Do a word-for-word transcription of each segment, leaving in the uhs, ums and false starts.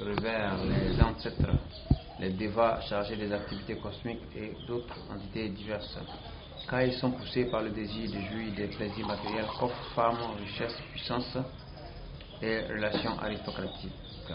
révèrent les ancêtres, les devas chargés des activités cosmiques et d'autres entités diverses, car ils sont poussés par le désir de jouir des plaisirs matériels qu'offrent femme, richesse, puissance et relations aristocratiques.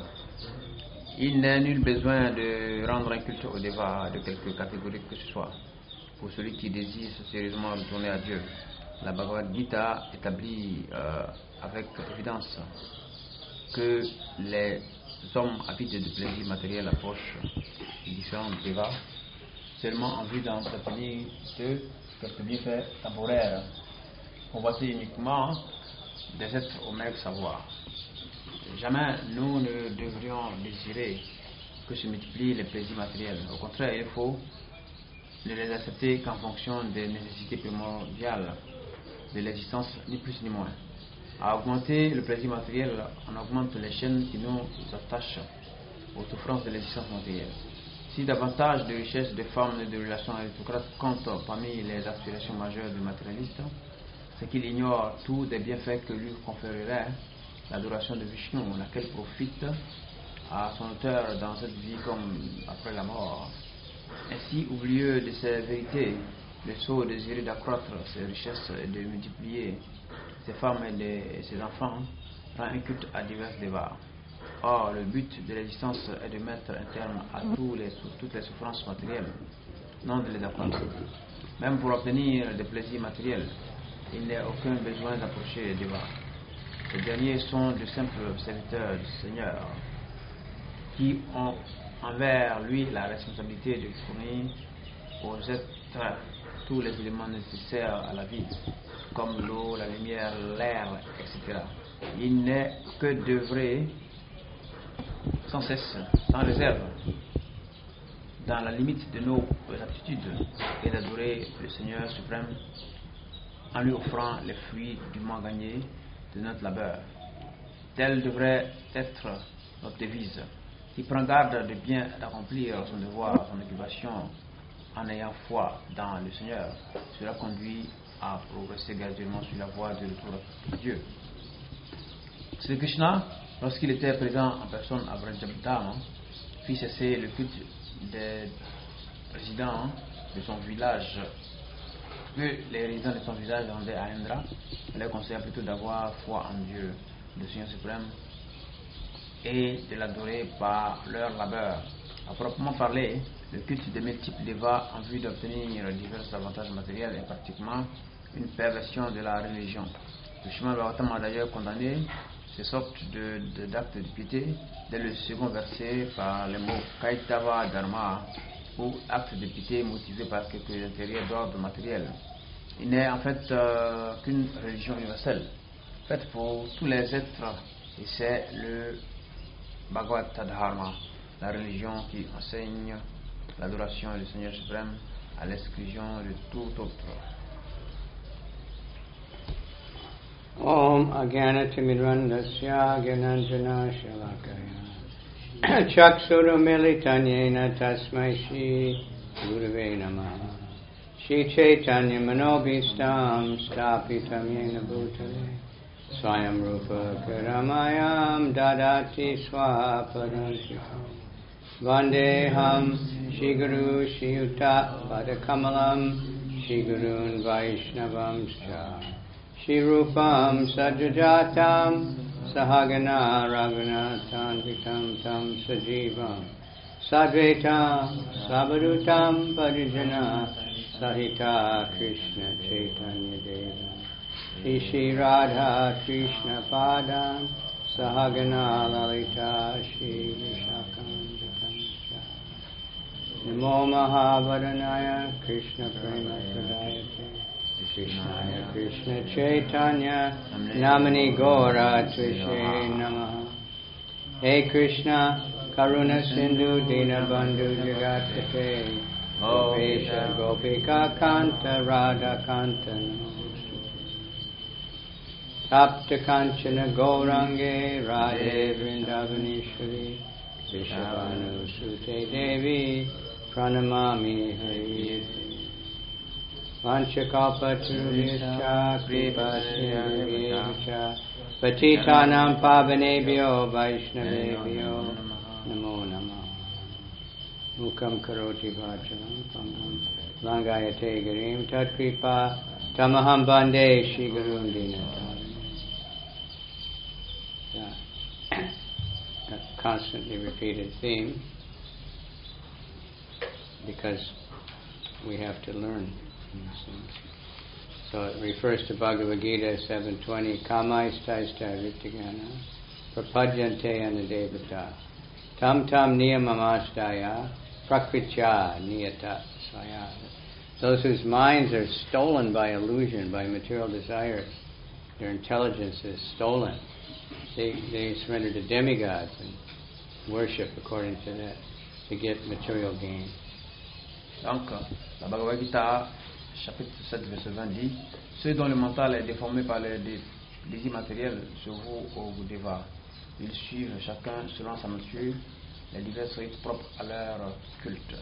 Il n'est nul besoin de rendre un culte aux devas de quelque catégorie que ce soit, pour celui qui désire sérieusement retourner à Dieu. La Bhagavad Gita établit euh, avec évidence que les hommes avides de plaisirs matériels approchent les différents devas seulement en vue d'entretenir de quelques bienfaits temporaires, convoités uniquement des êtres au maigre savoir. Jamais nous ne devrions désirer que se multiplient les plaisirs matériels. Au contraire, il faut ne les accepter qu'en fonction des nécessités primordiales de l'existence, ni plus ni moins. À augmenter le plaisir matériel, on augmente les chaînes qui nous attachent aux souffrances de l'existence matérielle. Si davantage de richesses, de femmes et de relations aristocrates comptent parmi les aspirations majeures du matérialiste, c'est qu'il ignore tous des bienfaits que lui conférerait l'adoration de Vishnu, laquelle profite à son auteur dans cette vie comme après la mort. Ainsi, oublieux de ces vérités, le sot désiré d'accroître ses richesses et de multiplier ses femmes et, les, et ses enfants rend un culte à divers devas. Or, le but de l'existence est de mettre un terme à tous les, toutes les souffrances matérielles, non de les accroître. Même pour obtenir des plaisirs matériels, il n'est aucun besoin d'approcher les devas. Ces derniers sont de simples serviteurs du Seigneur qui ont envers lui la responsabilité de fournir aux êtres tous les éléments nécessaires à la vie, comme l'eau, la lumière, l'air, et cetera. Il n'est que d'œuvrer sans cesse, sans réserve, dans la limite de nos aptitudes, et d'adorer le Seigneur suprême en lui offrant les fruits du dûment gagnés de notre labeur. Telle devrait être notre devise, qui prend garde de bien d'accomplir son devoir, son occupation, en ayant foi dans le Seigneur. Cela conduit à progresser graduellement sur la voie du retour à Dieu. Sri Krishna, lorsqu'il était présent en personne à Vrajabdama, fit cesser le culte des résidents de son village, que les résidents de son village rendaient à Indra. Il leur conseilla plutôt d'avoir foi en Dieu, le Seigneur suprême, et de l'adorer par leur labeur. À proprement parler, le culte des multiples devas en vue d'obtenir divers avantages matériels est pratiquement une perversion de la religion. Le Srimad Bhagavatam a d'ailleurs condamné ces sortes de, de, d'actes de piété dès le second verset par les mots Kaitava Dharma, ou actes de piété motivés par quelques intérêts d'ordre matériel. Il n'est en fait euh, qu'une religion universelle, faite pour tous les êtres, et c'est le Bhagavata Dharma, la religion qui enseigne l'adoration du Seigneur suprême à l'exclusion de tout autre. Om Agyanatimirandasya Gyananjana Shalakaya Chakshuru Militanyena Tasmai Shri Gurave Namaha Shri Chaitanya Manobhistam Stapitam Yena Bhutale Swayam Rupa Karamayam Dadati Swapadantikam Vandeham Shri Guru Shri Yuta Padakamalam Shri Gurun Vaishnavam Scha Shri Rupam Sajajatam Sahagana Raghunatham Vitam Tam Sajivam Sadvetam Sabadutam Parijana Sahita Krishna Chaitanya Deva Shri Shri Radha Krishna Padam Sahagana Lalita Shri Vishakam Vitam Namo Mahavaranaya Krishna Prema Pradayate Krishnaya Krishna Chaitanya Namani Gora Tvishe Namaha Hey Krishna Karuna Sindhu Dinabandhu Jagatpate Gopesha Gopika Kanta Radha Kanta Tapta Kanchana Gaurange Radhe Vrindavaneshwari Vishavanu Sute Devi Pranamami Hari Vanchakalpatarubhyascha Kripasya Patitanam Pavanebhyo Vaishnavebhyo Mukam karoti vachalam pangam langayate garim tat kripa tamaham bande shri gurun dinatari. A constantly repeated theme, because we have to learn these things. So it refers to Bhagavad Gita seven twenty, Kamaishtaishta Ritigana Prapadyante Anadevata Tam Tam Niyamamastaya Prakritya Niyata Swaya. Those whose minds are stolen by illusion, by material desires, their intelligence is stolen. They, they surrender to demigods and worship according to that to get material gain. Donc, la Bhagavad Gita, chapitre sept, verset vingt dit, ceux dont le mental est déformé par les désirs matériels se vouent au Bouddhava. Ils suivent chacun selon sa nature les divers rites propres à leur culte.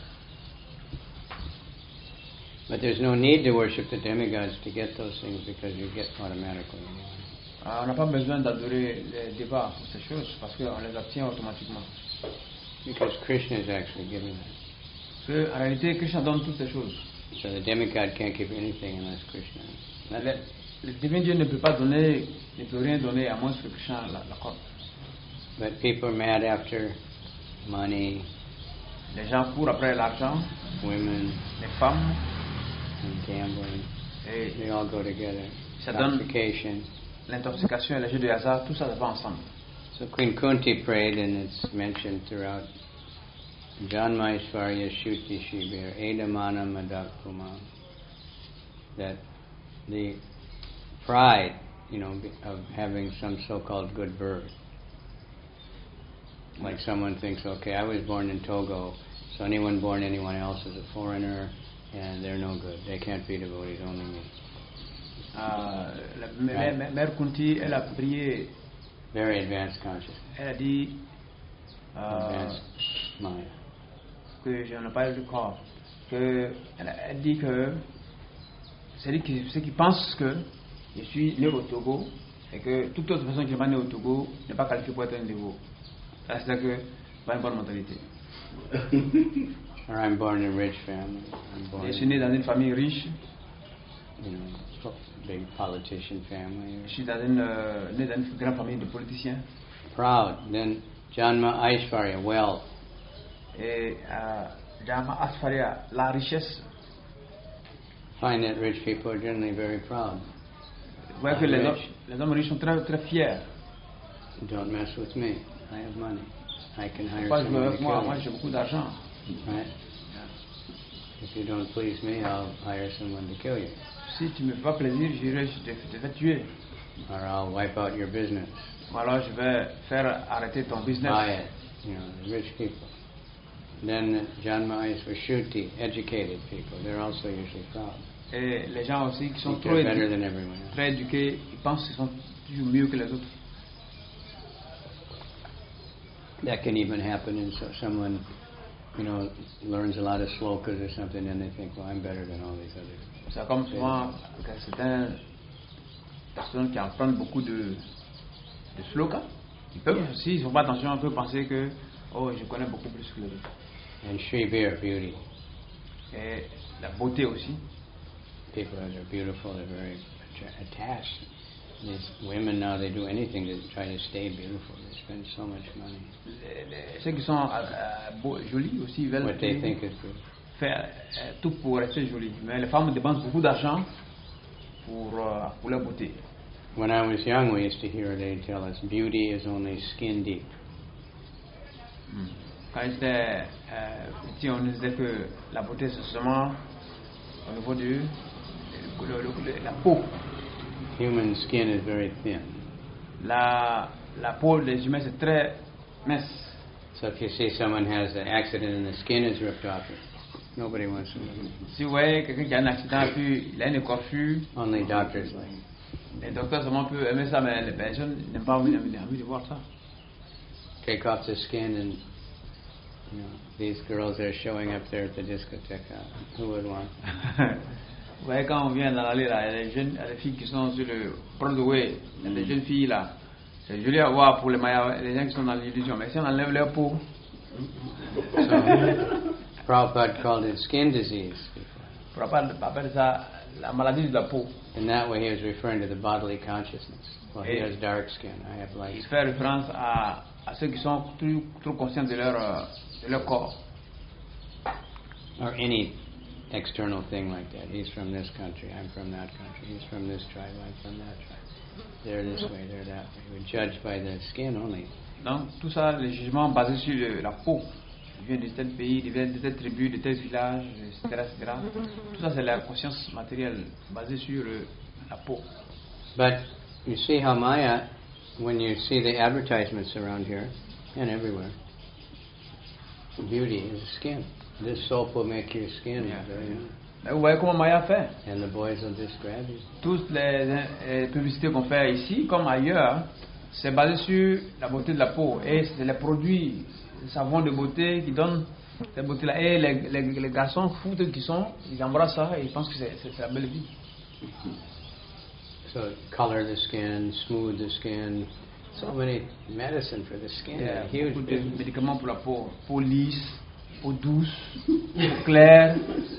But there's no need to worship the demigods to get those things, because you get automatically. Ah, on n'a pas besoin d'adorer les débats pour ces choses parce qu'on les obtient automatiquement. Because Krishna is actually giving them. Parce qu'en réalité, Krishna donne toutes ces choses. So the demigod can't give anything unless Krishna. Le, le divin Dieu ne peut pas donner, ne peut rien donner à moins que Krishna l'accorde. But people are mad after money. Les gens courent après l'argent, women, les femmes, and gambling. Et they all go together. Ça donne intoxication. L'intoxication et les jeux de hasard, tout ça, ça va ensemble. So Queen Kunti prayed, and it's mentioned throughout Janmaishvarya Shuti Shibir Edamana Madakuma, that the pride, you know, of having some so-called good birth. Like someone thinks, okay, I was born in Togo, so anyone born anyone else is a foreigner, and they're no good. They can't be devotees, only me. Uh, la mère, right. Mère Kunti, elle a prié. Very advanced consciousness. Elle a dit uh, advanced mind. Que je n'ai pas eu le corps. Que elle a elle dit que c'est ceux qui pensent que je suis né au Togo et que toute autre personne qui n'est pas née au Togo n'est pas qualifiée pour être un dévot. C'est-à-dire que pas une bonne mentalité. Or I'm born in a rich family. I'm born je suis né dans une famille riche. You know, big politician family. Je suis dans une, euh, né dans une grande famille de politiciens. Proud. Then Janma Aishvarya, wealth. Et euh, Janma Aishvarya, la richesse. Find that rich people are generally very proud. Vous voyez que les hommes, les hommes riches sont très très fiers. Don't mess with me. I have money. I can hire Pas someone to kill moi, you. moi j'ai beaucoup d'argent. Right? Yeah. If you don't please me, I'll hire someone to kill you. Si tu me fais pas plaisir, j'irai, je te, je te vais tuer. Or I'll wipe out your business. Ou alors je vais faire arrêter ton business. Buy it. You know, the rich people. Then Janma Aishvarya, educated people. They're also usually proud. Et les gens aussi qui sont trop édu- très éduqués, ils pensent qu'ils sont toujours mieux que les autres. That can even happen in so someone, you know, learns a lot of slokas or something, and they think, well, I'm better than all these others. C'est comme souvent certaines personnes qui apprennent beaucoup de, de slokas. Ils peuvent, s'ils ne font pas attention, ils peuvent penser que, oh, je connais beaucoup plus que les autres. And Shrivir, beauty. Et la beauté aussi. People that are beautiful, they're very attached. These women now, they do anything to try to stay beautiful. They spend so much money. Les, les, ceux qui sont euh, beaux, jolis aussi, ils veulent What they think is good. Faire euh, tout pour rester jolis. Mais les femmes dépensent beaucoup d'argent pour, euh, pour leur beauté. When I was young, we used to hear they tell us beauty is only skin deep. Hmm. Quand j'étais euh, petit, on nous disait que la beauté c'est seulement au niveau de, de, de, de la peau. Human skin is very thin. La, la peau des humains c'est très mince. So if you see someone has an accident and the skin is ripped off, nobody wants to. Si vous voyez quelqu'un qui a un accident et puis il a une coiffure, only doctors like. Les docteurs seulement peuvent aimer ça, mais les personnes n'aiment pas envie, envie de voir ça. Take off the skin and, you know, these girls are showing up there at the discotheque. Who would want? Vous voyez, quand on vient dans l'allée là, il y a des jeunes, les filles qui sont sur le Broadway, il y a des jeunes filles là. C'est joli à voir pour les, les gens qui sont dans l'illusion, mais si on enlève leur peau, so, Prabhupada called it skin disease. Prabhupada appelle ça la maladie de la peau. In that way, he was referring to the bodily consciousness. Well, he has dark skin. I have light Il skin. fait référence à, à ceux qui sont trop, trop conscients de leur, euh, de leur corps. Or any external thing like that. He's from this country, I'm from that country. He's from this tribe, I'm from that tribe. They're this way, they're that way. We're judged by the skin only. Donc, tout ça, les jugements basés sur le- la peau. Il vient de tel pays, il vient de telle tribu, de tel village, et cetera, et cetera. Tout ça, c'est la conscience matérielle basée sur le- la peau. But you see how Maya, when you see the advertisements around here and everywhere, beauty is skin. This soap will make your skin Yeah. very nice. Mais vous voyez comment Maya fait. And the boys will just grab you. Toutes les, les publicités qu'on fait ici, comme ailleurs, c'est basé sur la beauté de la peau. Et c'est les produits, les savons de beauté qui donnent cette beauté-là. Et les, les, les garçons fous qui sont, ils embrassent ça et ils pensent que c'est, c'est, c'est la belle vie. So color the skin, smooth the skin. So many medicine for the skin. Il y a Huge beaucoup de business. médicaments pour la peau. Peau lisse, peau douce, peau claire.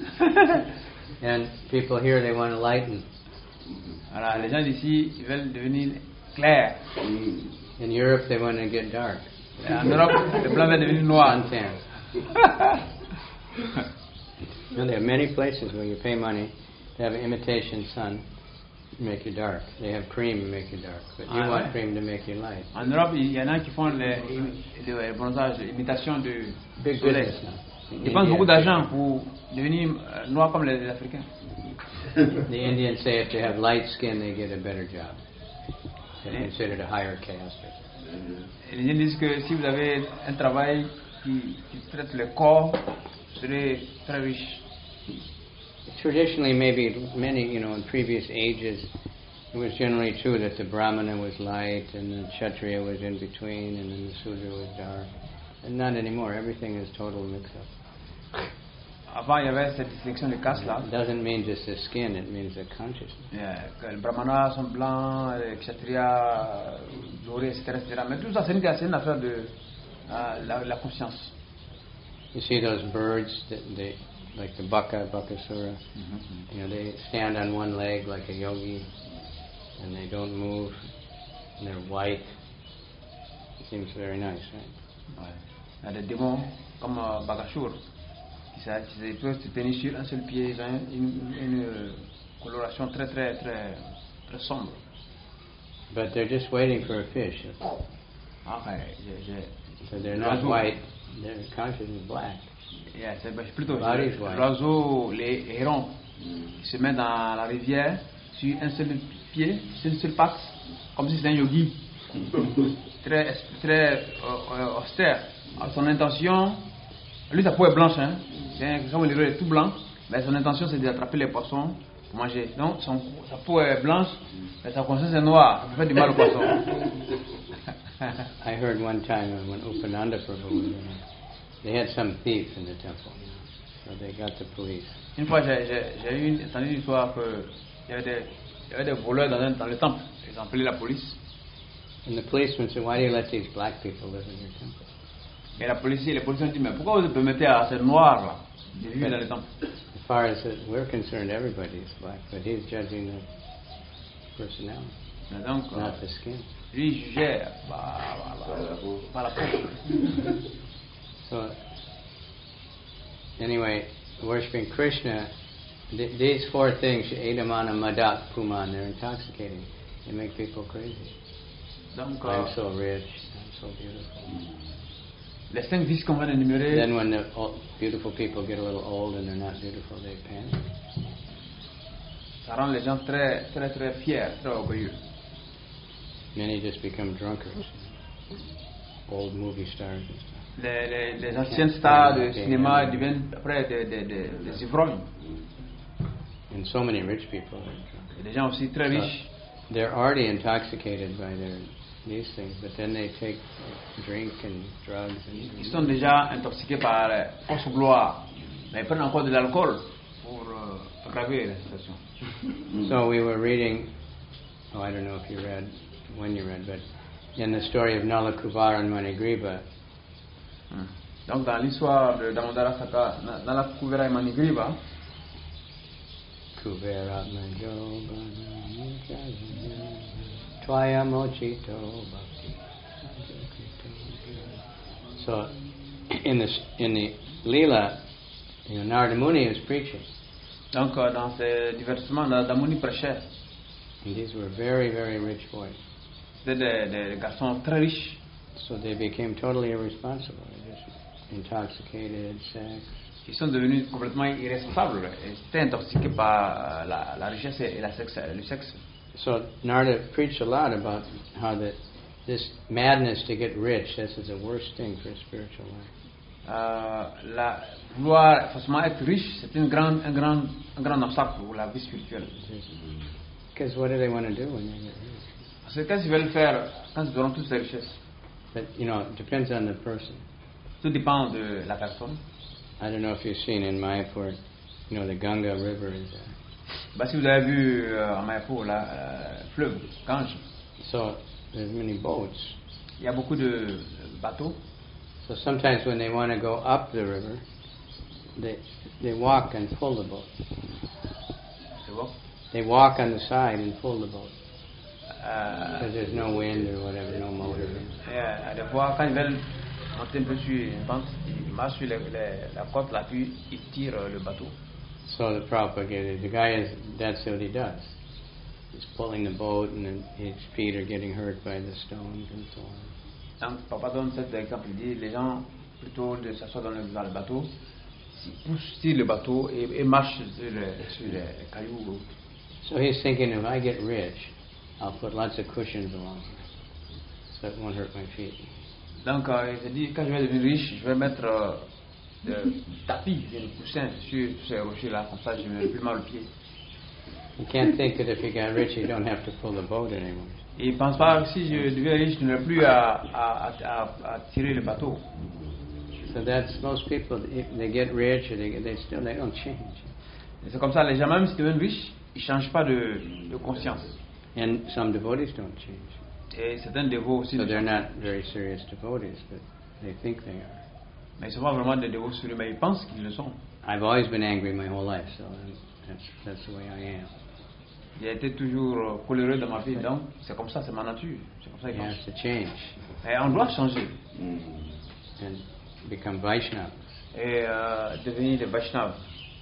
And people here, they want to lighten. Voilà, les gens d'ici, ils veulent devenir clairs. In Europe, they want to get dark. Et en Europe, le blanc veut devenir noir. Suntan. And there are many places where you pay money to have an imitation sun to make you dark. They have cream to make you dark, but you Ah, want ouais. cream to make you light. En Europe, il y en a qui font le, le, le bronzage, l'imitation du Big soleil. business now. In Ils dépensent India, beaucoup d'argent pour devenir euh, noirs comme les, les Africains. The Indians say if you have light skin, they get a better job. They're Yeah. considered a higher caste. Et les gens disent que si vous avez un travail qui, qui traite le corps, vous serez très riche. Traditionally, maybe many, you know, in previous ages, it was generally true that the Brahmana was light and the Kshatriya was in between and then the Sudra was dark. And not anymore. Everything is total mix-up. Avant, il y avait cette distinction de caste là. It doesn't mean just the skin, it means the consciousness. Yeah, que les brahmanas sont blancs, les kshatriyas dorés, et cetera, et cetera. Mais tout ça, c'est une, c'est une affaire de euh, la, la conscience. You see those birds, that they, like the baka, bakasura, you know, they stand on one leg like a yogi, and they don't move, and they're white. It seems very nice, right? Ouais. Il y a des démons comme euh, Bagashur qui, s'a- qui se- peuvent se tenir sur un seul pied, ils ont une, une, euh, coloration très très très très sombre. But they're just waiting for a fish. Enfin, j'ai- j'ai- So they're not L'oiseau. white, their consciousness is black. yeah, c'est ben, plutôt Body c'est- is white. l'oiseau, les hérons qui se mettent dans la rivière sur un seul pied, sur une seule patte, comme si c'était un yogi. très très euh, euh, austère. Alors, son intention, lui sa peau est blanche, hein. C'est comme le riz est tout blanc, mais son intention c'est d'attraper les poissons pour manger. Donc son, sa peau est blanche, mais sa conscience est noire, ça peut faire du mal aux poissons. I heard one time when Upananda Prabhu was in, they had some thief in the temple, so they got the police. Une fois j'ai j'ai- j'ai eu une- entendu une histoire qu'il y avait des, il y avait des voleurs dans, un- dans le temple. Ils ont appelé la police. And the policeman said, "Why do you let these black people live in your temple?" Et la police, les policiers ont dit, mais pourquoi vous permettez à ces noirs là de vivre dans le temple? As far as it, we're concerned, everybody is black, but he's judging the personality, Et donc, euh, not the skin. lui il jugeait bah, bah, bah, par la peau. So, anyway, worshiping Krishna, th- these four things, Edamana, Madak, Puman, they're intoxicating. They make people crazy. Donc, euh, I'm so rich, I'm so beautiful. les cinq vices qu'on vient d'énumérer, Then when the old, beautiful people get a little old and they're not beautiful, they panic. ça rend les gens très, très, très fiers, très orgueilleux. Many just become drunkards, old movie stars and stuff. Les, les, les anciennes stars de cinéma deviennent après des, des, des, des ivrognes. And so many rich people are drunk. Et des gens aussi très riches. They're already intoxicated by their these things, but then they take drink and drugs and Ils sont déjà intoxiqués par euh, force gloire, mais ils prennent encore de l'alcool pour euh, aggraver la situation. so we were reading, oh I don't know if you read, when you read, but in the story of Nala Kubara and Manigriva, Hmm. Donc dans l'histoire de Damodara Saka, dans la Kuvera Manigriva, Kuvera Manjoba Twaya Mochito Bhakti. So in the in the Leela, you know, Narada Muni was preaching. Donc dans ces divertissements, Narada Muni prêchait. And these were very, very rich boys. C'était des, des garçons très riches. So they became totally irresponsible. They just intoxicated, sex. Ils sont devenus complètement irresponsables. Ils étaient intoxiqués par la, la richesse et la sexe, le sexe. So Narada preached a lot about how that this madness to get rich, this is the worst thing for a spiritual life. Euh, la, vouloir forcément être riche, c'est une grande, un, grand, un grand obstacle pour la vie spirituelle. Because what do they want to do when they get rich? Parce que qu'est-ce qu'ils veulent faire quand ils auront toutes ces richesses? But, you know, it depends on the person. Tout dépend de la personne. I don't know if you've seen in Mayapur, you know, the Ganga River is there. Bah, si vous avez vu euh, à Mayapur, la euh, fleuve, Gange, so there's many boats. Il y a beaucoup de bateaux. So sometimes when they want to go up the river, they they walk and pull the boat. C'est bon? They walk on the side and pull the boat. Euh, Because there's no wind or whatever, no motor. et, euh, des fois, quand ils veulent monter un peu sur une pente, ils marchent sur les, les, la côte là, puis ils tirent le bateau. So the Prabhupada, the guy is, that's what he does. He's pulling the boat and then his feet are getting hurt by the stones and so on. Donc, papa donne cet exemple, il dit, les gens, plutôt de s'asseoir dans le, dans le bateau, ils poussent tirent le bateau et, et marchent sur, le, sur les, les cailloux. So he's thinking, if I get rich, I'll put lots of cushions along here, so it won't hurt my feet. Donc, euh, il se dit, quand je vais devenir riche, je vais mettre euh, des tapis, des coussins sur ces rochers-là, comme ça je ne vais plus mal aux pieds. You can't think that if you got rich, you don't have to pull the boat anymore. Et il ne pense pas que si je deviens riche, je n'aurai plus à, à, à, à tirer le bateau. So that's most people. If they get rich, or they get, they still they don't change. Et c'est comme ça, les gens, même s'ils deviennent riches, ils ne changent pas de, de conscience. And some devotees don't change. Et certains dévots aussi. So ne they're changent not very serious devotees, but they think they are. Mais ils ne sont pas vraiment des dévots sérieux, mais ils pensent qu'ils le sont. I've always been angry my whole life, so that's that's the way I am. J'ai été toujours coléreux dans ma vie, donc c'est comme ça, c'est ma nature. C'est comme ça You qu'ils have pensent. to change Et on doit changer and become Vaishnavas. et euh, devenir des Vaishnavas.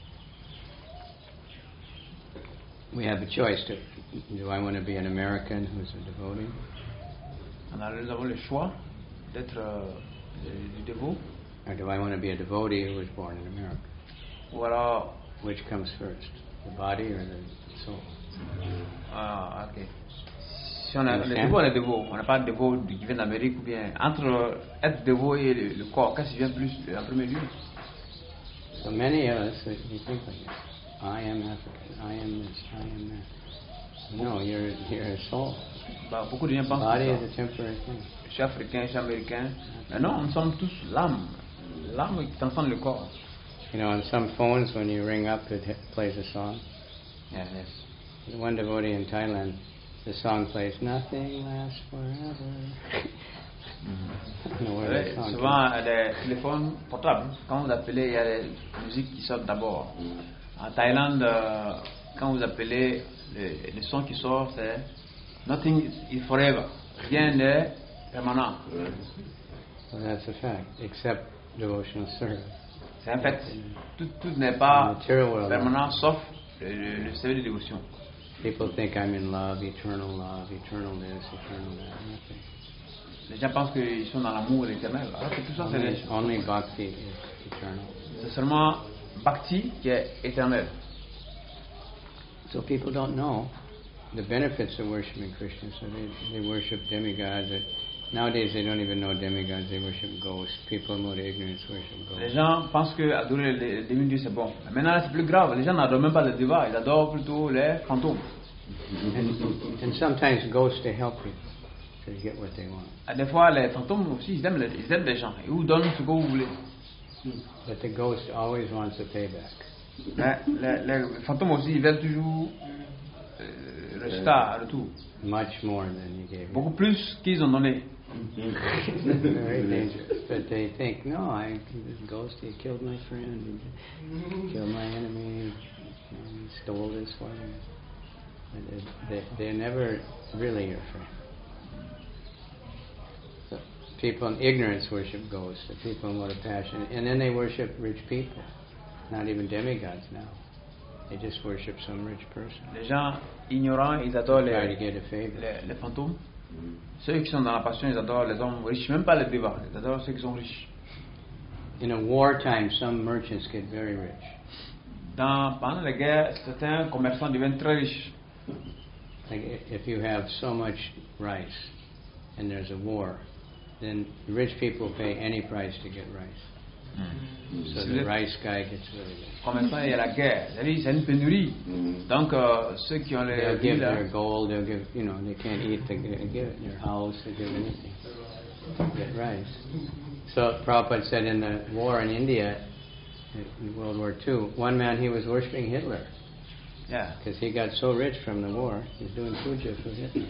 We have a choice. To, do I want to be an American who's a devotee? On a, nous avons le choix d'être euh, du dévot, Or do I want to be a devotee who was born in America? ou alors, Which comes first, the body or the soul? ah, ok. Si on, a, on est dévot, on est dévot. On n'a pas de dévot qui vient d'Amérique ou bien entre être dévot et le, le corps, qu'est-ce qui vient plus en premier lieu? So many of us, we think like that. I am African, I am this, I am that. No, you're, you're a soul. Bah, beaucoup de gens The pensent body que is a temporary thing. je suis africain, je suis américain. Mais non, nous sommes tous l'âme. L'âme qui transcende le corps. You know, on some phones, when you ring up, it h- plays a song. Yes, yes. One devotee in Thailand, the song plays, Nothing lasts forever. I don't know where that Ouais, song souvent, les téléphones portables, quand vous appelez, il y a des musiques qui sortent d'abord. En Thaïlande, euh, quand vous appelez, le, le son qui sort, c'est Nothing is forever. Rien n'est permanent. So that's a fact, except devotional service. C'est un fait. Tout, tout n'est pas Material world. permanent, sauf le, le, le service de dévotion. People think I'm in love, eternal love, eternal this, eternal that. Nothing. Les gens pensent qu'ils sont dans l'amour éternel. Alors que tout ça, c'est, Only, les- only bhakti is eternal. c'est seulement Bhakti qui est éternel. So people don't know the benefits of worshiping Krishna, so they, they worship demigods. That nowadays they don't even know demigods, they worship ghosts. People more ignorance worship Les ghosts. gens pensent que adorer les, les demi-dieux c'est bon. Mais maintenant c'est plus grave. Les gens n'adorent même pas les divas, ils adorent plutôt les fantômes. And, and sometimes ghosts to help you to get what they want. Et des fois les fantômes aussi ils aiment les, ils aident les gens. Ils vous donnent ce que vous voulez. But the ghost always wants a payback. Mais les, les fantômes aussi ils veulent toujours euh, le résultat à retour. Much more than you gave. Beaucoup plus qu'ils ont donné. Very dangerous. But they think, no, I this ghost, he killed my friend, he killed my enemy, and he stole this for me. But they, they're never really your friend. So people in ignorance worship ghosts, the people in motor passion, and then they worship rich people, not even demigods now. They just worship some rich person. Les gens ignorants, ils adorent les, Try to get a favor. les, les fantômes. Ceux qui sont dans la passion, ils adorent les hommes riches, même pas les dévas, ils adorent ceux qui sont riches. In a wartime, some merchants get very rich. Dans, pendant la guerre, certains commerçants deviennent très riches. Like if you have so much rice and there's a war, then rich people pay any price to get rice. Mm. So the rice guy gets really rich. Commerçant, il y a la guerre. C'est une pénurie. Donc euh, ceux qui ont les they'll give their gold, they'll give, you know, they can't eat, they give it their house, they give anything to get rice. So Prabhupada said in the war in India, in World War Two, one man, he was worshipping Hitler. Yeah. Because he got so rich from the war, he's doing puja for Hitler.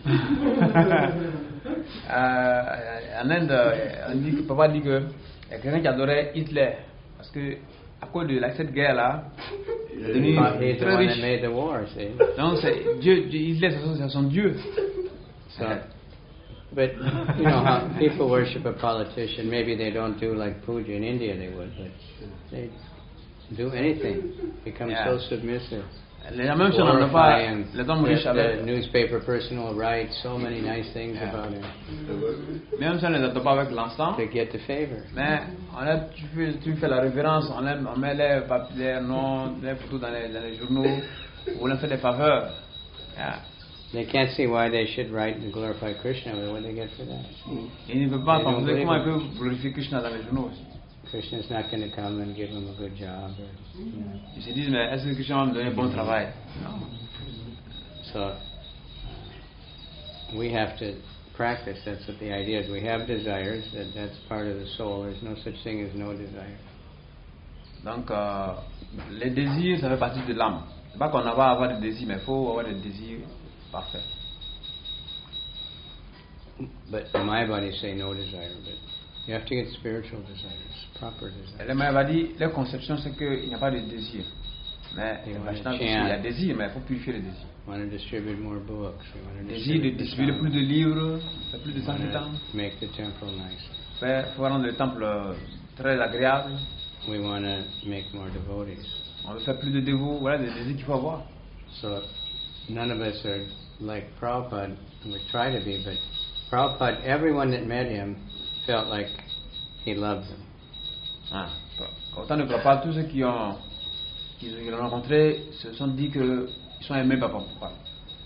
euh, en Inde, on dit que Papa dit que il y a quelqu'un qui adorait Hitler parce que à cause de la, cette guerre-là, il est devenu He's the très one that riche. made the war, see. Donc c'est Dieu, Dieu Hitler, c'est son Dieu. So, but you know how people worship a politician. Maybe they don't do like puja in India. They would, but they do anything. Become Yeah. so submissive. La même chose, on n'a pas Glorifying les hommes riches the, avec. the newspaper person will write so many nice things Yeah. about him Même si on ne les adore pas avec l'encens, to get the favor. mais on a, tu, fais, tu fais la révérence, on, aime, on met les papiers, noms, les photos dans les, dans les journaux, on leur fait des faveurs. Yeah. They can't see why they should write and glorify Krishna, but what do they get for that? Ils ne peuvent pas They don't comprendre believe comment ils it. peuvent glorifier Krishna dans les journaux aussi. Krishna's not going to come and give them a good job. Or, you know. Ils se disent, mais est-ce que Krishna va me donner un bon travail? Non. So uh, we have to practice. That's what the idea is. We have desires. That that's part of the soul. There's no such thing as no desire. Donc, euh, les désirs, ça fait partie de l'âme. C'est pas qu'on va avoir des désirs, mais il faut avoir des désirs parfaits. But the Mayavadis say no desire. But you have to get spiritual desires, proper Et desires. les Mayavadis, leur conception, c'est qu'il n'y a pas de désir. Mais They les wanna Vaishnavas, chant. il y a désir, mais il faut purifier les désirs. Want to distribute more books. We want to Désir de distribute, distribuer plus de livres, faire plus de we want sankirtans, to make the temple nice. faire, faut rendre le temple euh, très agréable. We want to make more devotees. On veut faire plus de dévots. Voilà des désirs qu'il faut avoir. So none of us are like Prabhupada. We try to be, but Prabhupada, everyone that met him felt like he loved them. Hein. Autant de Prabhupada, tous ceux qui ont qui l'ont rencontré se sont dit qu'ils sont aimés par Prabhupada.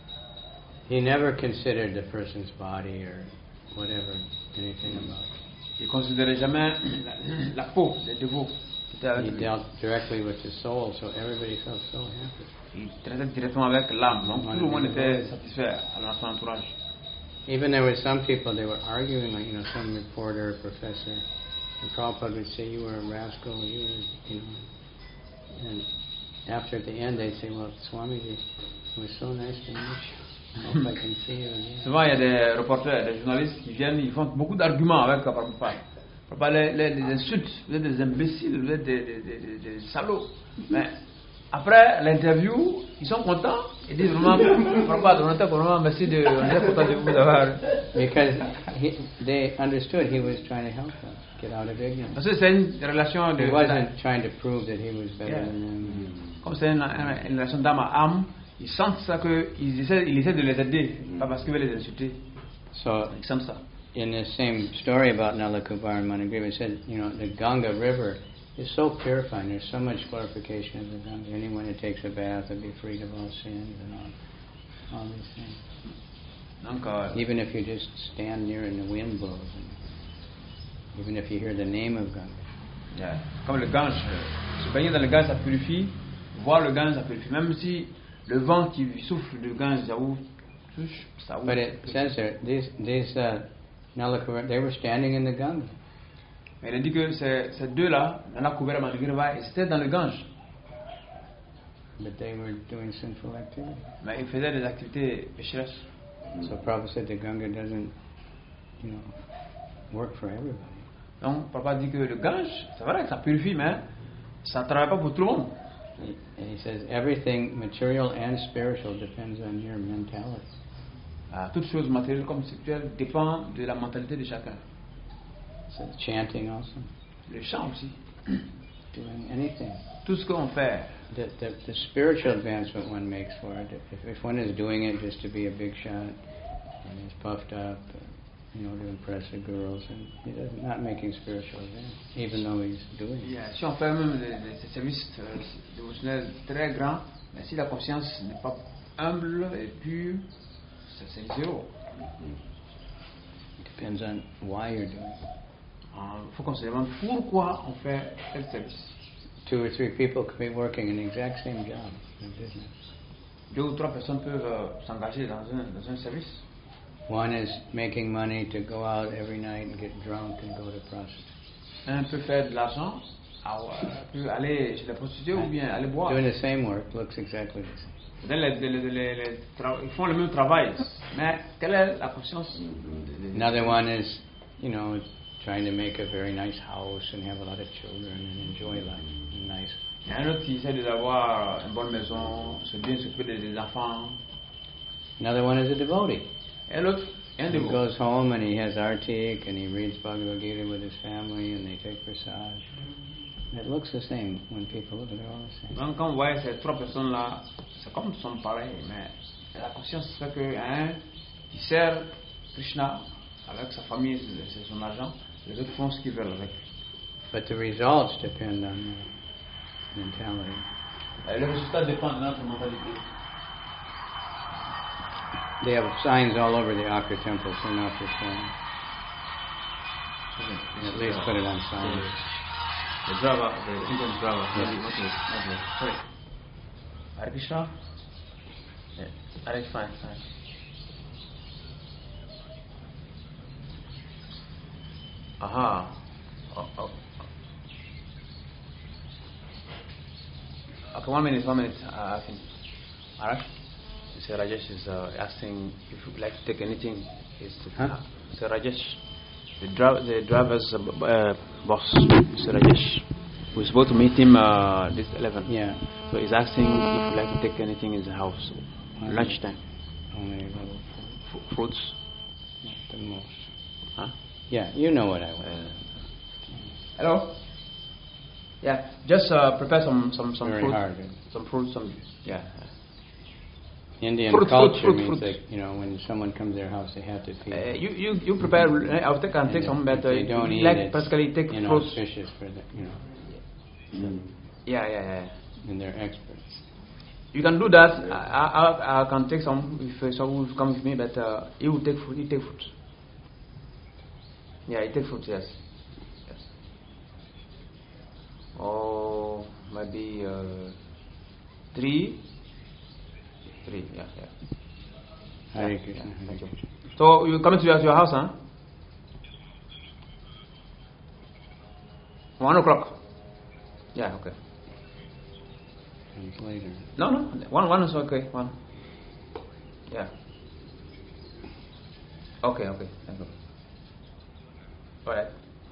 He never considered the person's body or whatever, anything about it. Il ne considérait jamais la, la peau des dévots qui étaient He avec lui. dealt directly with the soul, so everybody felt so happy. Il traitait directement avec l'âme. Donc tout le monde était satisfait à son entourage. Even there were some people, they were arguing, like, you know, some reporter, professor, and Prabhupada would say, you were a rascal, you were, you know. And after at the end, they'd say, well, Swamiji, it was so nice to meet you. I hope I can see you again. Souvent, il y a des reporters, des journalistes qui viennent, ils font beaucoup d'arguments avec Prabhupada. Prabhupada les, les, les insulte, vous êtes des imbéciles, vous êtes des, des, des, des, des salauds. Mais après l'interview, ils sont contents, ils disent vraiment, Prabhupada, on était vraiment merci de, on est content de vous avoir. Because he, they understood he was trying to help them get out of ignorance. Parce que c'est une relation de. He wasn't trying to prove that he was better Yeah. than them. Comme c'est une, une, une relation d'âme à âme, ils sentent ça qu'ils essaient, ils essaient de les aider, pas parce qu'ils veulent les insulter. So Ils sentent ça. in the same story about Nalakupar and Managriva, it said, you know, the Ganga River is so purifying. There's so much glorification of the Ganga. Anyone who takes a bath will be freed of all sins and all, all these things. Donc, euh, Even if you just stand near and the wind blows, and even if you hear the name of Ganga. yeah, comme le Gange, euh, se baigner dans le Gange, ça purifie. Voir le Gange, ça purifie. Même si le vent qui souffle du Gange, ça ouvre, touche, ça ouvre. But it says there, these, these uh, Nalakupar, they were standing in the Ganga. Mais il a dit que ces, ces deux-là, Nalakupar et Manigriva, ils étaient dans le Gange. But they were doing sinful activity. Mais ils faisaient des activités pécheresses. So Prabhupada said the Ganga doesn't, you know, work for everybody. Donc, papa dit que le gage, c'est vrai que ça purifie, mais ça ne travaille pas pour tout le monde. He, and he says everything material and spiritual depends on your mentality. Ah, toutes choses matérielles comme spirituelles dépendent de la mentalité de chacun. So chanting also, Le chant aussi. doing anything. Tout ce qu'on fait. The, the, the spiritual advancement one makes for it, if, if one is doing it just to be a big shot and is puffed up, you know, to impress the girls, and he does not making spiritual advance, even though he's doing it. Yeah, si on fait même des, des services euh, dévotionnels très grands, mais si la conscience n'est pas humble et pure, c'est, c'est zéro. It depends on why you're doing it. Il faut qu'on se demande pourquoi on fait tel service. Two or three people could be working in the exact same job in business. Deux ou trois personnes peuvent euh, s'engager dans un, dans un service. One is making money to go out every night and get drunk and go to prostitutes. Un peut faire de l'argent, peut aller chez la prostituée ou bien aller boire. Doing the same work, looks exactly the same. Les, les, les, les, les tra- ils font le même travail, mais quelle est la conscience? Another one is, you know, trying to make a very nice house and have a lot of children and enjoy life. Nice. Il y a un autre qui essaie d'avoir une bonne maison, se bien s'occuper des, des enfants. Another one is a devotee. Et l'autre, un He dévot. goes home and he has artik and he reads Bhagavad Gita with his family and they take prasad. It looks the same when people look at it, they're all the same. Donc quand vous voyez ces trois personnes-là, c'est comme ils sont pareils, mais la conscience fait que un qui sert Krishna avec sa famille, c'est son argent, les autres font ce qu'ils veulent avec. But the results depend on the mentality. Et le résultat dépend de notre mentalité. They have signs all over the Akra temple, turn off your phone. At least put it on silent. The driver, the Indian driver, Yeah. not the, not the, sorry. Hare Krishna? Yeah, that is fine, fine. Aha. Oh, oh. Okay, one minute, one minute. Uh, I think. Alright. Mister Rajesh is uh, asking if you would like to take anything. Is to, Huh? Mister Rajesh, the, dri- the driver's uh, b- uh, boss, Mister Rajesh. We're supposed to meet him uh, this eleven. Yeah. So he's asking if you'd like to take anything in the house. Okay. Lunchtime. Only a little, F- fruits. not the most. Huh? Yeah, you know what I want. Uh, hello? Yeah, just uh, prepare some some some Very fruit, hard. some fruit, some yeah. Indian Fruit, fruit, culture fruit, means fruit. that, you know, when someone comes to their house, they have to feed. Uh, you you you prepare. uh, I'll take and take some, but uh, They don't eat like it. practically take You know, fruits. auspicious for the, you know, mm, Yeah, yeah, yeah. and they're experts. You can do that. I I, I can take some if uh, someone will come with me, but uh, he will take fruit. He take fruit. Yeah, he take fruit. Yes. Yes. Oh, maybe uh, three. Three. Yeah, yeah. Hare Yeah, Krishna. yeah, Hare thank you. Krishna. So you coming to your, to your house, huh? One o'clock. Yeah, okay. Comes later. No, no, one, one is okay. One. Yeah. Okay, okay. Thank you. All right.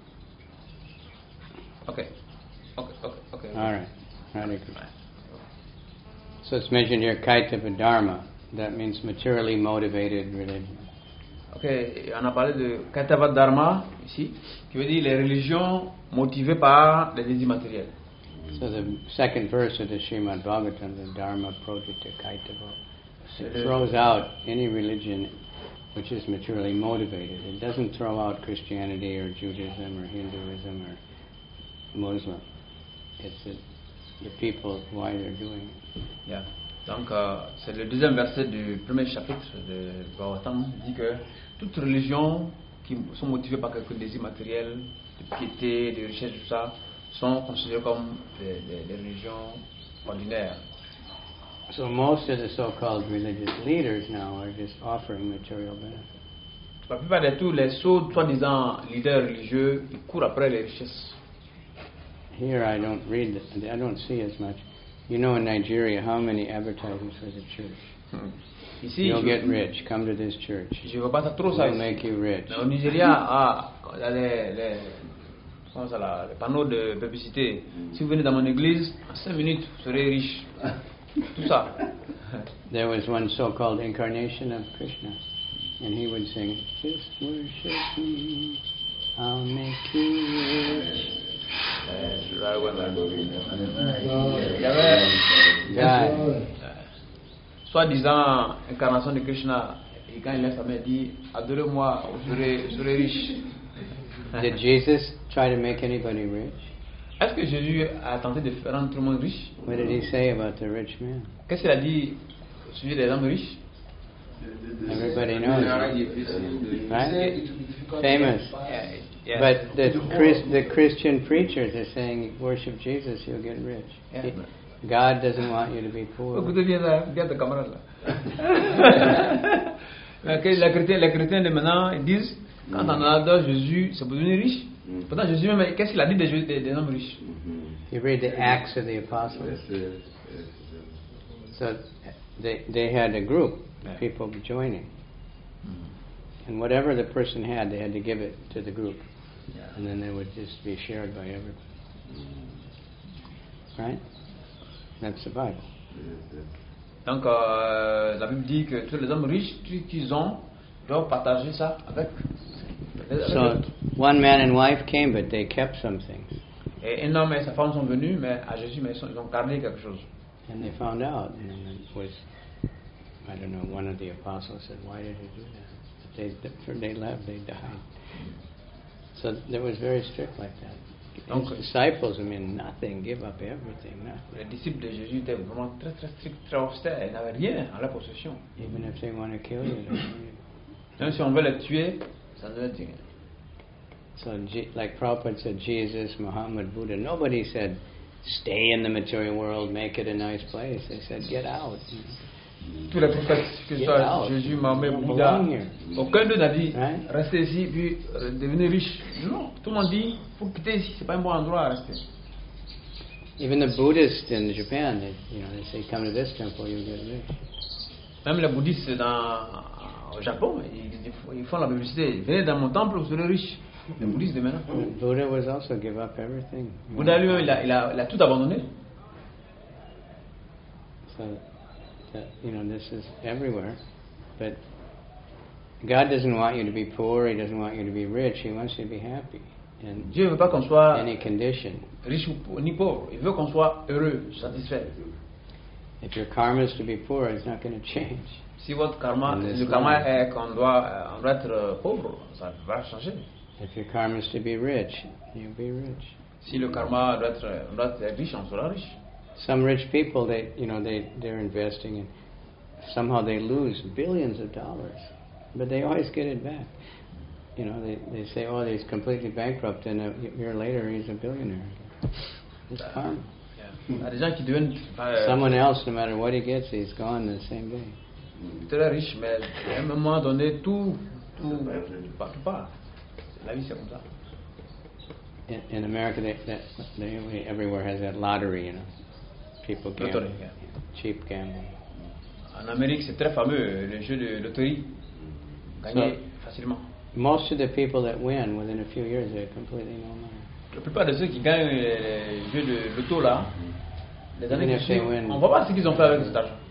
Okay. Okay, okay, okay. All right. Hare Krishna. So it's mentioned here, Kaitava Dharma. That means materially motivated religion. Ok, on a parlé de Kaitava Dharma ici, qui veut dire les religions motivées par les désirs matériels. So the second verse of the Srimad Bhagavatam, the Dharma Projita Kaitava, it throws out any religion which is materially motivated. It doesn't throw out Christianity or Judaism or Hinduism or Muslim. It's the, the people, why they're doing it. Yeah. Donc, euh, c'est le deuxième verset du premier chapitre de Bhagavatam, dit que toutes religions qui sont motivées par quelques désirs matériels, de piété, de richesse, tout ça, sont considérées comme des, des, des religions ordinaires. So most of the so-called religious leaders now are just offering material benefits. La plupart de tous les soi- soi-disant leaders religieux, ils courent après les richesses. Here I don't read, the, I don't see as much. You know in Nigeria how many advertisements for the church? Ici, You'll je, get rich. Come to this church. je veux pas ça trop ça. We'll make you rich. Mais au Nigeria, ah, il y a les, les, comment ça, là, les panneaux de publicité. Si vous venez dans mon église, en cinq minutes, vous serez riche. Tout ça. There was one so-called incarnation of Krishna, and he would sing, "Just worship me, I'll make you rich." Il y avait, God. soi-disant, incarnation de Krishna, et quand il lève sa main, il dit, adorez-moi, vous serez, vous serez riche. Did Jesus try to make anybody rich? Est-ce que Jésus a tenté de faire rendre tout le monde riche? What did he say about the rich man? Qu'est-ce qu'il a dit au sujet des hommes riches? Everybody knows, right? Famous. Yeah, yeah. But the Chris, the Christian preachers are saying, worship Jesus, you'll get rich. Yeah. He- God doesn't want you to be poor. Écoutez bien, là, bien tes camarades là. les, chrétiens, les chrétiens de maintenant, ils disent, quand on adore Jésus, c'est pour devenir riche. Pourtant, Jésus même, qu'est-ce qu'il a dit des, des, des hommes riches? You read the Acts of the Apostles. So they they had a group of people joining, and whatever the person had, they had to give it to the group, and then they would just be shared by everybody. Right? That's the Bible. Donc, euh, la Bible dit que tous les hommes riches, tout ce qu'ils ont, doivent partager ça avec. avec So d'autres. one man and wife came, but they kept some things, Et un homme et sa femme sont venus, mais à Jésus, mais ils, sont, ils ont gardé quelque chose. and they found out, and it was, I don't know, one of the apostles said, "Why did he do that?" But they before they left, they died. So there was very strict like that. Donc, His disciples, I mean, nothing, give up everything, nothing. les disciples de Jésus étaient vraiment très très stricts, très austères, ils n'avaient rien en leur possession. Even if they want to kill you. They kill you. Même si on veut les tuer, ça ne veut dire rien. So, G- like Prabhupada said, Jesus, Muhammad, Buddha, nobody said, stay in the material world, make it a nice place. They said, get out. Tous les prophètes, que ce Get soit out. Jésus, Mahomet, You Bouddha, belong here. aucun d'eux n'a dit Right. restez ici puis euh, devenez riche. Non, tout le monde dit faut quitter ici, c'est pas un bon endroit à rester. Even the Buddhists in Japan, they, you know, they say, come to this temple, you'll get rich. Même les bouddhistes dans, au Japon, ils, ils font la publicité. Venez dans mon temple, vous serez riche. Les bouddhistes de maintenant. Buddha was also give up everything. Bouddha lui-même, il a, il, a, il a tout abandonné. So, that, you know, this is everywhere. But God doesn't want you to be poor. He doesn't want you to be rich. He wants you to be happy in Dieu ne veut pas qu'on soit any condition. riche ou ni pauvre. Il veut qu'on soit heureux, satisfait. If your karma is to be poor, it's not going to change. Si votre karma, In this le karma life. est qu'on doit, euh, on doit être euh, pauvre, ça va changer. If your karma is to be rich, you'll be rich. Si le karma doit être, on doit être riche, on sera riche. Some rich people, they, you know, they they're investing and somehow they lose billions of dollars, but they always get it back. You know, they they say, oh, he's completely bankrupt, and a year later he's a billionaire. It's karma. Il y a des gens qui deviennent euh, Someone else, no matter what he gets, he's gone the same day. très riches, mais à un moment donné, tout, tout, pas, tout part. La vie, c'est comme ça. In, in America, they, that, they, everywhere has that lottery, you know. People gamble, Lottery, yeah. cheap gambling. En Amérique, c'est très fameux, le jeu de loterie. Gagner So- facilement. Most of the people that win, within a few years, they have completely no money. La plupart de ceux qui gagnent les jeux de loto là, les années Even qui if they suivent, win. on ne voit pas ce qu'ils ont fait avec cet argent.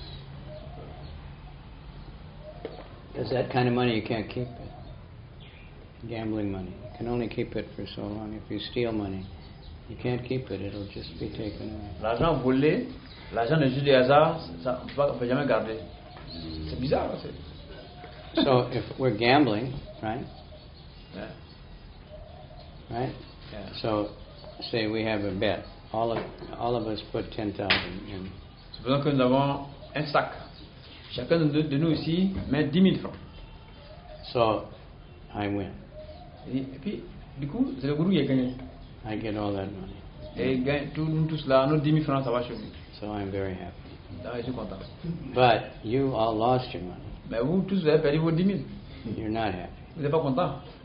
Because that kind of money, you can't keep it. Gambling money. You can only keep it for so long. If you steal money, you can't keep it. It'll just be taken away. L'argent volé, l'argent de jeu de hasard, ça, on ne peut jamais garder. C'est bizarre. C'est... So if we're gambling, right? Yeah. Right? Yeah. So say we have a bet. All of all of us put ten thousand in. Supposons que nous avons un sac. Chacun de, de nous ici met dix mille francs. So I win. Et, et puis, du coup, c'est le gourou qui a gagné. I get all that money. Et il gagne, tout, nous tous là, nos dix mille francs, ça va chez lui. So I'm very happy. Là, je suis content. But you all lost your money. Mais vous tous, vous avez perdu vos dix mille. You're not happy. Vous n'êtes pas content.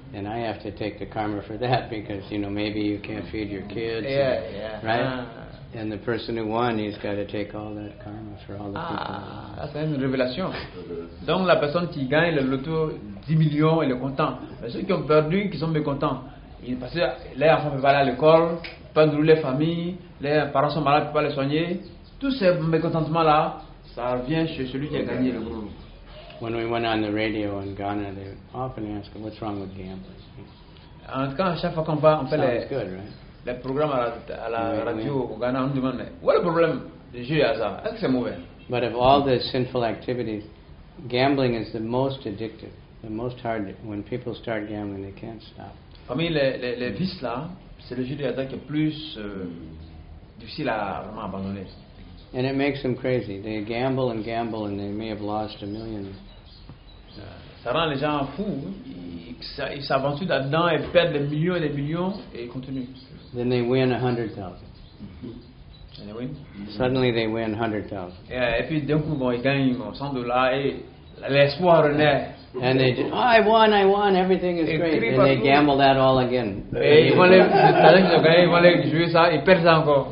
And I have to take the karma for that because, you know, maybe you can't feed your kids. Yeah, and, yeah. Right? Ah. And the person who won, he's got to take all that karma for all the Ah, people. c'est une révélation. Donc la personne qui gagne le loto dix millions, il est content. Mais ceux qui ont perdu, qui sont mécontents, ils, parce que les enfants ne peuvent pas aller à l'école, ne peuvent pas nourrir les familles, les parents sont malades, ne peuvent pas les soigner. Tous ces mécontentements-là, ça revient chez celui qui a gagné le gros. When we went on the radio in Ghana, they often ask, what's wrong with gambling? En tout cas, à chaque fois qu'on va, on fait les, Sounds good, right? les programmes à la, à la Oui, radio au Ghana, on nous demande, où est le problème des jeux et hasard? Est-ce que c'est mauvais? But of all the sinful activities, gambling is the most addictive, the most hard. When people start gambling, they can't stop. Parmi les, les, les vices là, c'est le jeu de hasard qui est plus euh, difficile à vraiment abandonner. And it makes them crazy. They gamble and gamble, and they may have lost a million. Ça rend les gens fous. Ils, ils s'aventurent là-dedans et perdent des millions et des millions et ils continuent. Then they win a hundred thousand. And they win. Suddenly they win hundred thousand. Et, et puis d'un coup, bon, ils gagnent bon, cent dollars et l'espoir renaît. And they just, oh, I won, I won, everything is Et great. crient And they partout. gamble that all again. Et ils vont les, les qu'ils ont gagné, ils vont les jouer ça, ils perdent ça encore.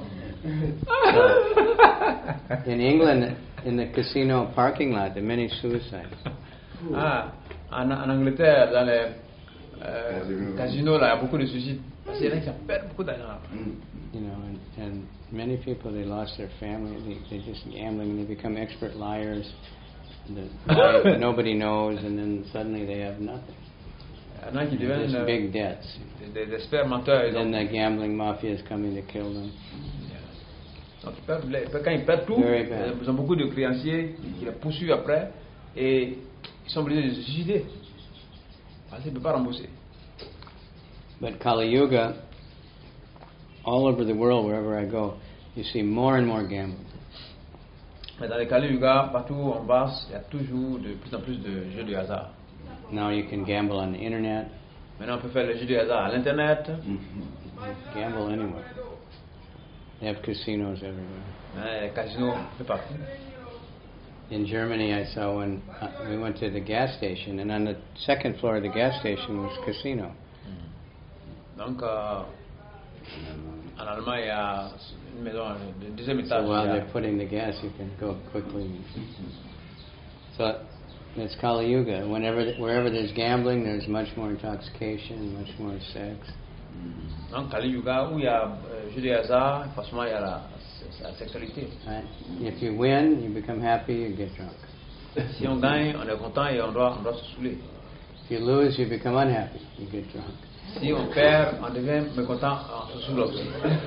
In England, in the casino parking lot, there are many suicides. Ah, en, en Angleterre, dans les euh, casinos, là, il y a beaucoup de suicides. Parce qu'il y en a qui perdent beaucoup d'argent. You know, and, and many people, they lost their family. They, they're just gambling, and they become expert liars. The, nobody knows, and then suddenly they have nothing. Il y en a qui deviennent Just euh, big debts. des, des experts menteurs. Ils Then ont, the gambling mafia is coming to kill them. donc, ils perdent les- quand ils perdent tout, Very bad. ils ont beaucoup de créanciers qui les poursuivent après et ils sont obligés de se suicider. Parce qu'ils ne peuvent pas rembourser. But Kali Yuga, all over the world, wherever I go, you see more and more gambling. Mais dans les Kali Yuga, partout où on passe, il y a toujours de plus en plus de jeux de hasard. Now you can gamble on the internet, Maintenant, on peut faire les jeux de hasard à l'internet, gamble anywhere. They have casinos everywhere. hein, les casinos un peu partout. In Germany, I saw when uh, we went to the gas station, and on the second floor of the gas station was casino. Donc, euh, en Allemagne, il y a une maison, le deuxième étage. So while il y a- they're putting the gas, you can go quickly. So it's Kali Yuga. Whenever, wherever there's gambling, there's much more intoxication, much more sex. Donc, Kali Yuga, où il y a euh, jeux de hasard, forcément, il y a la, la sexualité. Right? If you win, you become happy, you get drunk. Si on gagne, on est content et on doit, on doit se saouler. If you lose, you become unhappy, you get drunk. Si on perd, on devient mécontent, on se saoule aussi.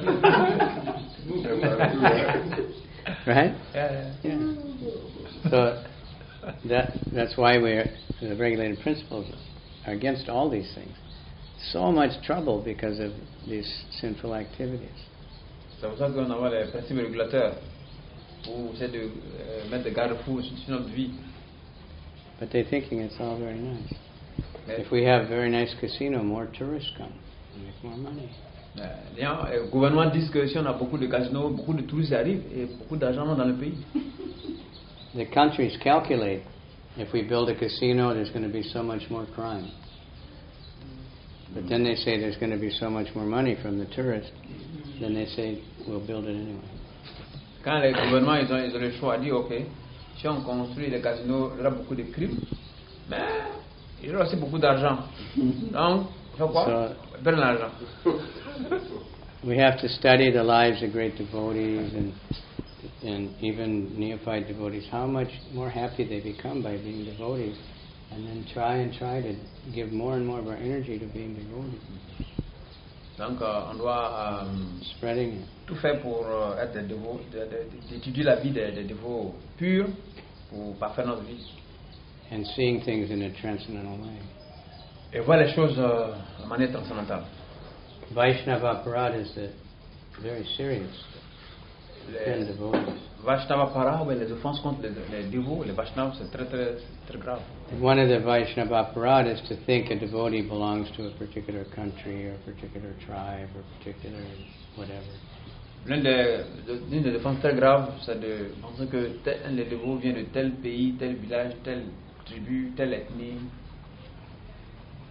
Right? Yeah, yeah. Yeah. So that that's why we're the regulated principles are against all these things. So much trouble because of these sinful activities. C'est pour ça qu'on a les principes régulateurs pour essayer de euh, mettre des garde-fous sur notre vie. But they're thinking it's all very nice. Mais, If we have very nice casino, more tourists come. We make more money. euh, les gens, euh, le gouvernement dit que si on a beaucoup de casinos, beaucoup de touristes arrivent et beaucoup d'argent dans le pays. The countries calculate if we build a casino, there's going to be so much more crime. But then they say there's going to be so much more money from the tourists. Then they say we'll build it anyway. Quand les gouvernements ils ont, ils ont le choix de dire ok, si on construit des casinos, il y aura beaucoup de crimes, mais il y aura aussi beaucoup d'argent. Donc, on fait quoi? So- On perd l'argent. We have to study the lives of great devotees and and even neophyte devotees, how much more happy they become by being devotees, and then try and try to give more and more of our energy to being devotees, Donc, euh, on doit euh, spreading it. tout faire pour euh, être des dévots, de- de- d'étudier la vie des, des dévots purs pour parfaire notre vie. And seeing things in a transcendental way. Et voir les choses euh, de manière transcendantale. Vaishnava Aparad is the very serious offend Les devotees. Vaishnava para, ouais, les offenses contre les, les dévots, les Vaishnavas, c'est très, très, très grave. One of the Vaishnava Aparad is to think a devotee belongs to a particular country or a particular tribe or particular whatever. L'une des, de- l'une des défenses très graves, c'est de penser que tel, un des dévots vient de tel pays, tel village, telle tribu, telle ethnie.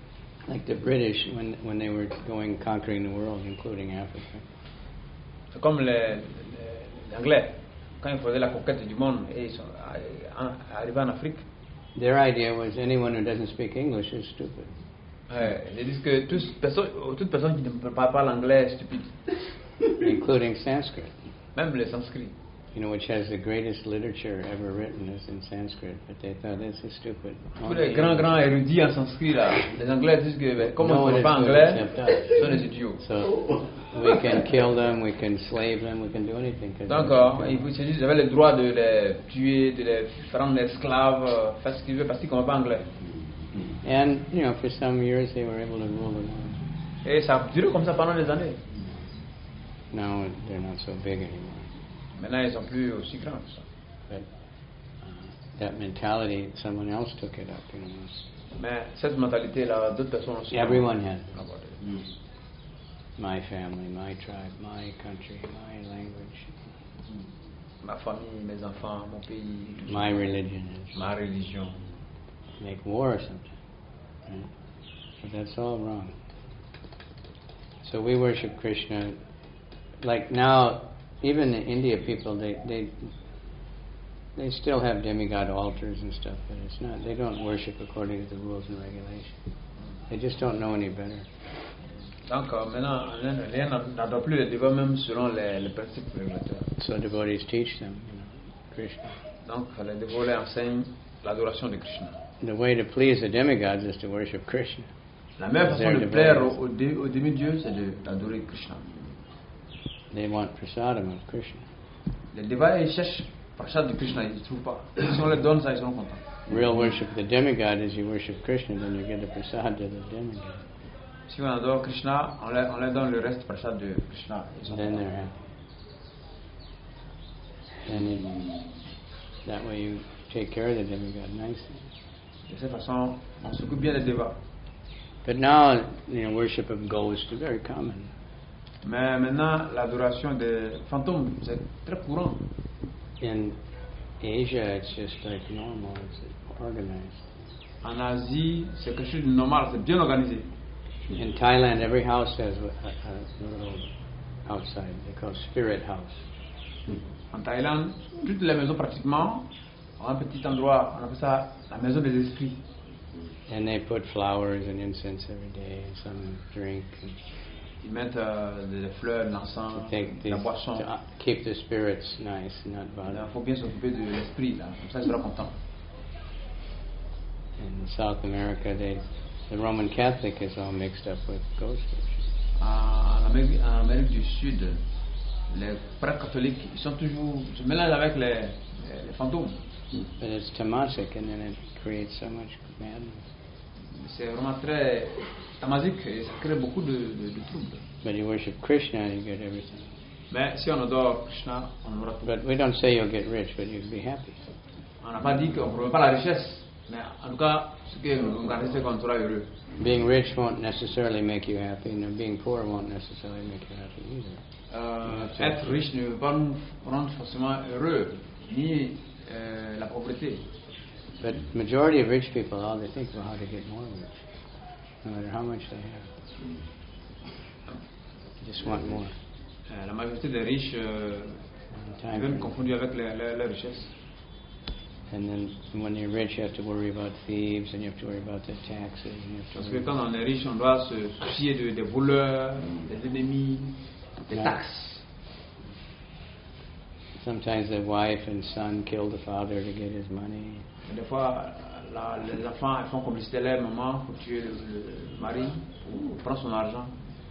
Like the British when when they were going conquering the world, including Africa. C'est comme les, les, les Anglais, quand ils faisaient la conquête du monde et ils sont arrivés en Afrique. Their idea was anyone who doesn't speak English is stupid. Ouais, ils disent que tous, personne, toute personne qui ne parle pas l'anglais est stupide. Including Sanskrit. Même les sanskrits. You know, which has the greatest literature ever written is in Sanskrit, but they thought this is stupid. Tous les grands grands érudits en sanskrit là, les Anglais disent que ben, comme on ne parle pas anglais, ils sont des idiots. So we can kill them, we can slave them, we can do anything. Donc ils se disent j'avais le droit de les tuer, de les rendre esclaves, faire ce qu'ils veulent parce qu'ils ne comprennent pas anglais. And you know, for some years they were able to rule the world. Et ça a duré comme ça pendant des années. Now they're not so big anymore. Maintenant ils sont plus aussi grands. But uh, that mentality, someone else took it up. You know. Mais cette mentalité là, d'autres personnes aussi. Everyone has it. Mm. My family, my tribe, my country, my language. Ma famille, mes enfants, mon pays. My religion is. Ma religion. Make war or something. Right? But that's all wrong. So we worship Krishna. Like now, even the India people, they they they still have demigod altars and stuff, but it's not. They don't worship according to the rules and regulations. They just don't know any better. Donc maintenant, rien n'adore plus les dévots même selon les, les principes réglementaires. So devotees teach them, you know, Krishna. Donc les dévots leur enseignent l'adoration de Krishna. The way to please the demigods is to worship Krishna. La meilleure façon de plaire aux, aux demi-dieux, c'est d'adorer Krishna. They want prasadam of Krishna. Les dévots ils cherchent prasad de Krishna, ils ne trouvent pas. Si on leur donne ça, ils seront contents. Real worship of the demigod is you worship Krishna, then you get the prasad to the demigod. Si on adore Krishna, on leur, on leur donne le reste prasad de Krishna. Then they're happy. And it, that way you take care of the demigod nicely. De cette façon, on s'occupe bien des dévots. But now, you know, worship of ghosts is very common. Mais maintenant, l'adoration des fantômes, c'est très courant. In Asia, it's just like normal. It's organized. En Asie, c'est quelque chose de normal, c'est bien organisé. In Thailand, every house has a, a, a little outside. They call it spirit house. En Thaïlande, toutes les maisons pratiquement ont un petit endroit, on appelle ça la maison des esprits. And they put flowers and incense every day, and some drink. And ils mettent euh, des fleurs, de l'encens, de la boisson. To keep the spirits nice, not bad. Il faut bien s'occuper de l'esprit, là, comme ça il sera content. In South America, they, the Roman Catholic is all mixed up with ghost worship. En Amérique, en Amérique du Sud, les prêtres catholiques, ils sont toujours, se mélangent avec les, les, les fantômes. But it's tamasic, and then it creates so much madness. C'est vraiment très tamasique et ça crée beaucoup de, de, de troubles. But you worship Krishna, you get everything. Mais si on adore Krishna, on aura tout. But we don't say you'll get rich, but you'll be happy. On n'a pas dit qu'on ne promet pas la richesse, mais en tout cas, ce que nous garder, c'est qu'on sera heureux. Being rich won't necessarily make you happy, and being poor won't necessarily make you happy either. Euh, être riche ne veut pas nous rendre forcément heureux, ni euh, la pauvreté. But majority of rich people, all they think about how to get more rich, no matter how much they have. They just want more. Euh, la majorité des riches euh, veulent confondre avec la, la, la richesse. And then when you're rich, you have to worry about thieves, and you have to worry about the taxes. And you have to Parce que quand on est riche, on doit se soucier de, des voleurs, des ennemis, des taxes. Sometimes the wife and son kill the father to get his money. Des fois, la, les enfants font comme si c'était leur maman pour tuer le, le mari, pour prendre son argent.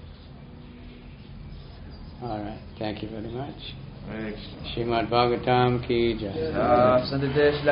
All right. Thank you very much. Ouais. Srimad Bhagavatam ki jai. Ah,